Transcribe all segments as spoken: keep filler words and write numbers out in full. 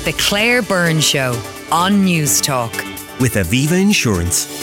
The Claire Byrne Show on News Talk. With Aviva Insurance.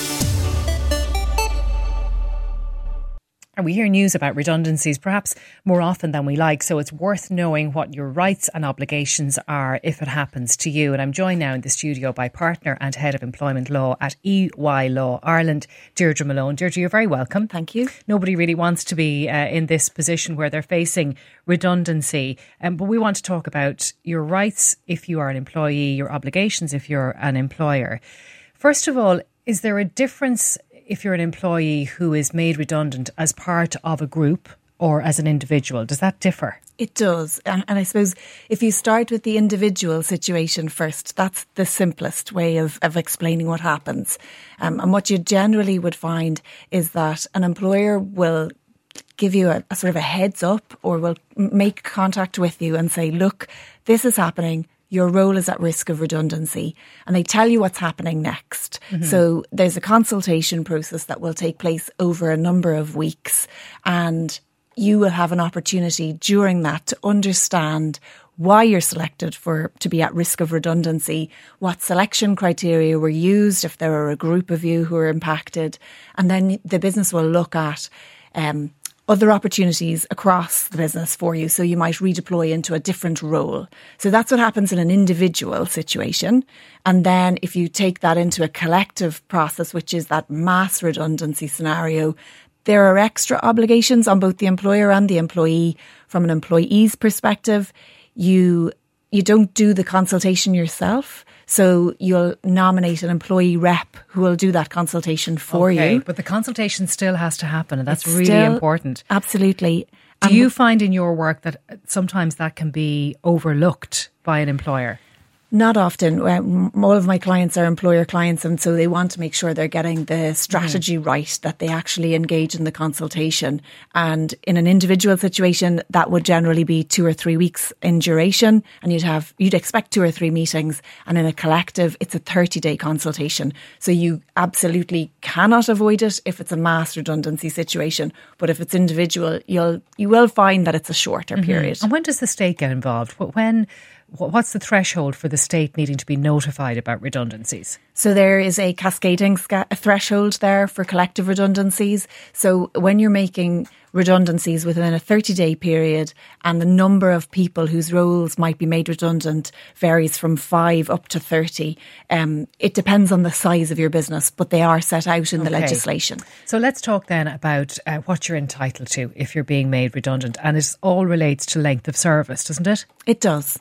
And we hear news about redundancies perhaps more often than we like, so it's worth knowing what your rights and obligations are if it happens to you. And I'm joined now in the studio by partner and head of employment law at E Y Law Ireland, Deirdre Malone. Deirdre, you're very welcome. Thank you. Nobody really wants to be uh, in this position where they're facing redundancy, um, but we want to talk about your rights if you are an employee, your obligations if you're an employer. First of all, is there a difference if you're an employee who is made redundant as part of a group or as an individual? Does that differ? It does. And, and I suppose if you start with the individual situation first, that's the simplest way of, of explaining what happens. Um, and what you generally would find is that an employer will give you a, a sort of a heads up or will make contact with you and say, look, this is happening. Your role is at risk of redundancy, and they tell you what's happening next. Mm-hmm. So there's a consultation process that will take place over a number of weeks, and you will have an opportunity during that to understand why you're selected for to be at risk of redundancy, what selection criteria were used, if there are a group of you who are impacted, and then the business will look at um, other opportunities across the business for you. So you might redeploy into a different role. So that's what happens in an individual situation. And then if you take that into a collective process, which is that mass redundancy scenario, there are extra obligations on both the employer and the employee. From an employee's perspective, you you don't do the consultation yourself. So you'll nominate an employee rep who will do that consultation for okay, you. But the consultation still has to happen, and that's It's really still, important. Absolutely. Do And you find in your work that sometimes that can be overlooked by an employer? Not often. All of my clients are employer clients, and so they want to make sure they're getting the strategy mm. right, that they actually engage in the consultation. And in an individual situation, that would generally be two or three weeks in duration, and you'd have you'd expect two or three meetings. And in a collective, it's a thirty-day consultation. So you absolutely cannot avoid it if it's a mass redundancy situation. But if it's individual, you'll you will find that it's a shorter mm-hmm. period. And when does the state get involved? When? What's the threshold for the state needing to be notified about redundancies? So there is a cascading sca- threshold there for collective redundancies. So when you're making redundancies within a thirty-day period and the number of people whose roles might be made redundant varies from five up to thirty, um, it depends on the size of your business, but they are set out in okay. the legislation. So let's talk then about uh, what you're entitled to if you're being made redundant. And it all relates to length of service, doesn't it? It does.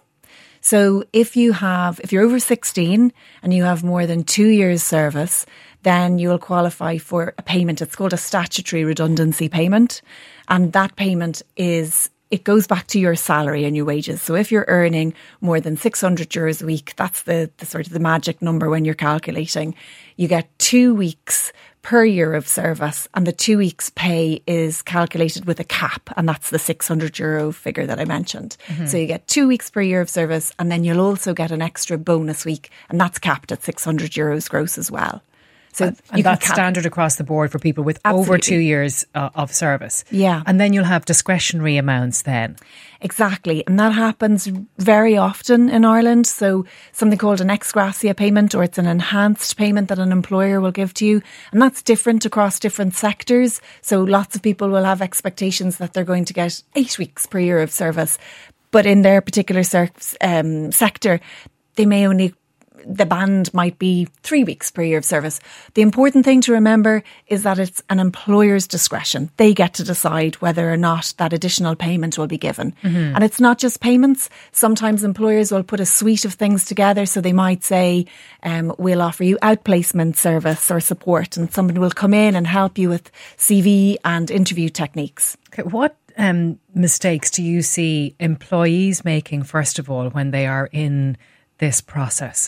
So if you have, if you're over sixteen and you have more than two years service, then you will qualify for a payment. It's called a statutory redundancy payment. And that payment is, it goes back to your salary and your wages. So if you're earning more than six hundred euros a week, that's the, the sort of the magic number when you're calculating. You get two weeks per year of service, and the two weeks pay is calculated with a cap, and that's the six hundred euro figure that I mentioned. Mm-hmm. So you get two weeks per year of service, and then you'll also get an extra bonus week, and that's capped at six hundred euros gross as well. So and, you and that's cap- standard across the board for people with Absolutely. over two years uh, of service. Yeah. And then you'll have discretionary amounts then. Exactly. And that happens very often in Ireland. So something called an ex gratia payment, or it's an enhanced payment that an employer will give to you. And that's different across different sectors. So lots of people will have expectations that they're going to get eight weeks per year of service. But in their particular ser- um, sector, they may only the band might be three weeks per year of service. The important thing to remember is that it's an employer's discretion. They get to decide whether or not that additional payment will be given. Mm-hmm. And it's not just payments. Sometimes employers will put a suite of things together. So they might say, um, we'll offer you outplacement service or support, and someone will come in and help you with C V and interview techniques. Okay, what um, mistakes do you see employees making, first of all, when they are in this process?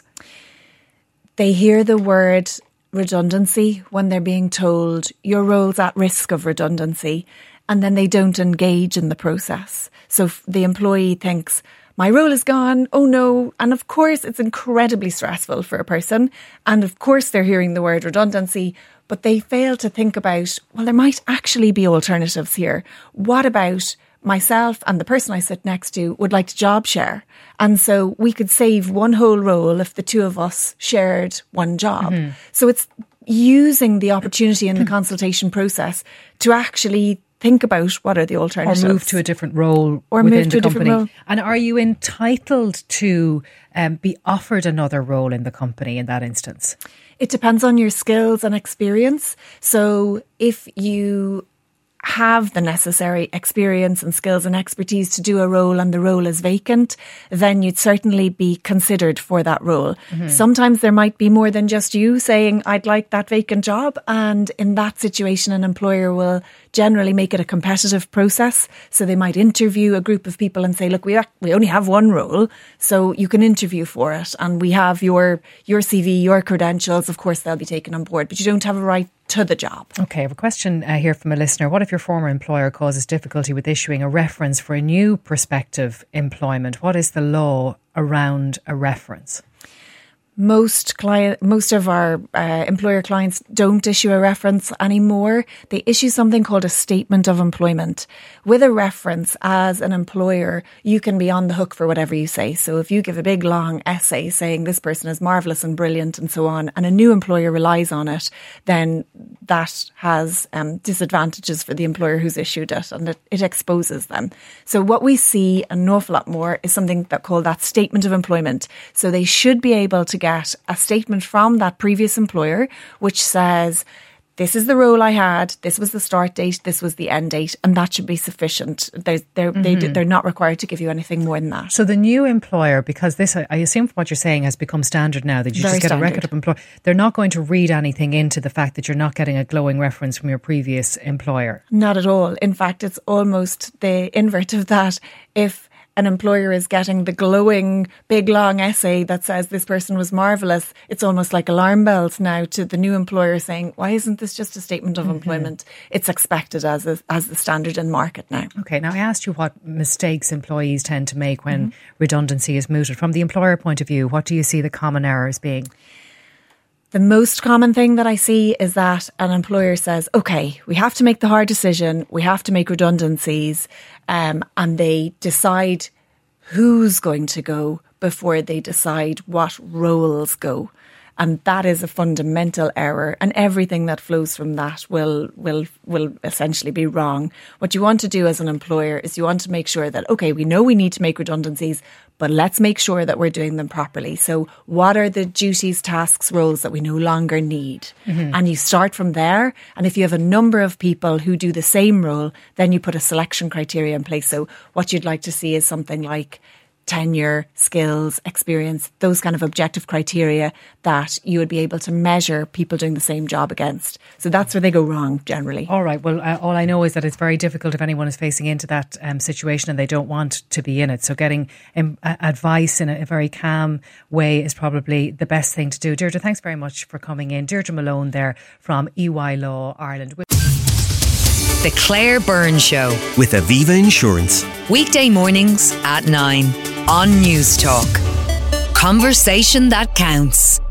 They hear the word redundancy when they're being told your role's at risk of redundancy, and then they don't engage in the process. So the employee thinks, my role is gone, oh no. And of course, it's incredibly stressful for a person. And of course, they're hearing the word redundancy, but they fail to think about, well, there might actually be alternatives here. What about myself and the person I sit next to would like to job share. And so we could save one whole role if the two of us shared one job. Mm-hmm. So it's using the opportunity in the consultation process to actually think about what are the alternatives. Or move to a different role or within move to the a different company. role. And are you entitled to um, be offered another role in the company in that instance? It depends on your skills and experience. So if you have the necessary experience and skills and expertise to do a role and the role is vacant, then you'd certainly be considered for that role. Mm-hmm. Sometimes there might be more than just you saying, I'd like that vacant job. And in that situation, an employer will generally make it a competitive process. So they might interview a group of people and say, look, we we only have one role, so you can interview for it. And we have your your C V, your credentials. Of course, they'll be taken on board, but you don't have a right to the job. Okay, I have a question uh, here from a listener. What if your former employer causes difficulty with issuing a reference for a new prospective employment? What is the law around a reference? Most client, most of our uh, employer clients don't issue a reference anymore. They issue something called a statement of employment. With a reference, as an employer, you can be on the hook for whatever you say. So if you give a big long essay saying this person is marvellous and brilliant and so on, and a new employer relies on it, then that has um, disadvantages for the employer who's issued it, and it, it exposes them. So what we see an awful lot more is something that called that statement of employment. So they should be able to get get a statement from that previous employer which says, this is the role I had, this was the start date, this was the end date, and that should be sufficient. They're, they're, mm-hmm. they, they're not required to give you anything more than that. So the new employer, because this, I assume from what you're saying, has become standard now, that you Very just get standard. a record of employer. They're not going to read anything into the fact that you're not getting a glowing reference from your previous employer. Not at all. In fact, it's almost the invert of that. If an employer is getting the glowing, big, long essay that says this person was marvellous, it's almost like alarm bells now to the new employer saying, why isn't this just a statement of mm-hmm. employment? It's expected as a, as the standard in market now. Okay, now I asked you what mistakes employees tend to make when mm-hmm. redundancy is mooted. From the employer point of view, what do you see the common errors being? The most common thing that I see is that an employer says, okay, we have to make the hard decision, we have to make redundancies, um, and they decide who's going to go before they decide what roles go. And that is a fundamental error, and everything that flows from that will will will essentially be wrong. What you want to do as an employer is you want to make sure that, okay, we know we need to make redundancies, but let's make sure that we're doing them properly. So what are the duties, tasks, roles that we no longer need? Mm-hmm. And you start from there. And if you have a number of people who do the same role, then you put a selection criteria in place. So what you'd like to see is something like tenure, skills, experience, those kind of objective criteria that you would be able to measure people doing the same job against. So that's where they go wrong generally. All right. Well, uh, all I know is that it's very difficult if anyone is facing into that um, situation and they don't want to be in it. So getting um, advice in a, a very calm way is probably the best thing to do. Deirdre, thanks very much for coming in. Deirdre Malone there from E Y Law Ireland. The Claire Byrne Show with Aviva Insurance. Weekday mornings at nine on News Talk. Conversation that counts.